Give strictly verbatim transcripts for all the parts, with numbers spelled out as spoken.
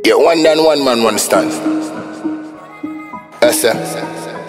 Yeah, one man, one man, one stand. That's it.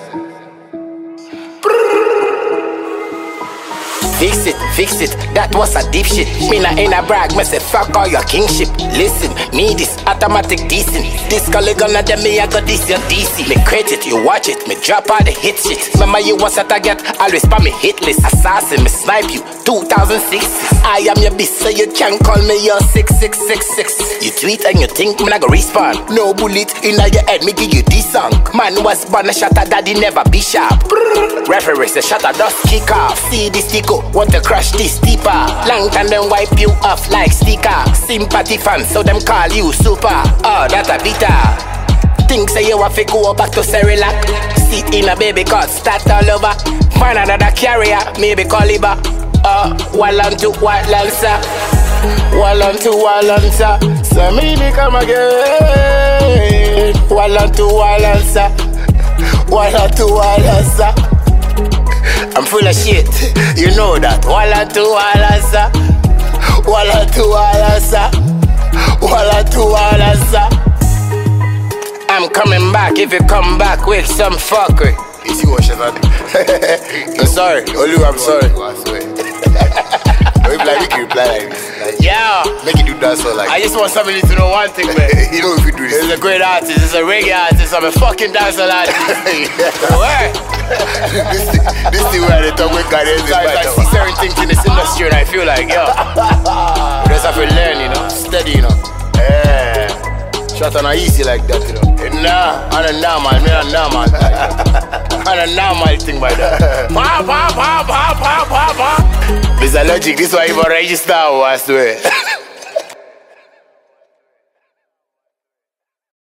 Fix it, fix it, that was a deep shit. Me na in a brag, me say fuck all your kingship. Listen, me this automatic decent. This colleague gonna them me I got this your D C. Me credit, you watch it, me drop all the hit shit. Remember you was at a get, always spam me hit list. Assassin, me snipe you, two thousand six. I am your beast, so you can call me your six six six six. You tweet and you think me not go respawn. No bullet in your head, me give you this song. Man was born a shatter, daddy never be sharp. Referee say shatter dust kick off. See this tico, want to crush this deeper. Long time them wipe you off like sticker. Sympathy fans, so them call you super. Oh, that a bitter. Think say you have to go back to Cerelac. Sit in a baby cot, start all over. Find another carrier, maybe call it back. Uh, wall on to wall answer. Wall on to wall answer. So maybe come again. Wall on to wall answer. Wall on to wall answer. I'm full of shit, you know that. Walla to walla sa, walla to walla sa, walla to walla sa. I'm coming back if you come back with some fuckery. You see what she's not doing? I'm sorry, Olu, I'm sorry. Don't like, we can reply like this. Like, yeah. Make it do that so like. I just want somebody to know one thing, man. You know if you do this. He's a great artist, he's a reggae artist, I'm a fucking dancer artist. Where? this, this thing where they talk with God is I, I see certain things in this industry and I feel like, yo, we just have to learn, you know, steady, you know. Yeah. Shot on a easy like that, you know. Nah, I'm a normal, me a normal. I'm a normal thing by that. Pa, pa, pa, pa, pa, pa, pa. This is a logic, this is why you register, I swear.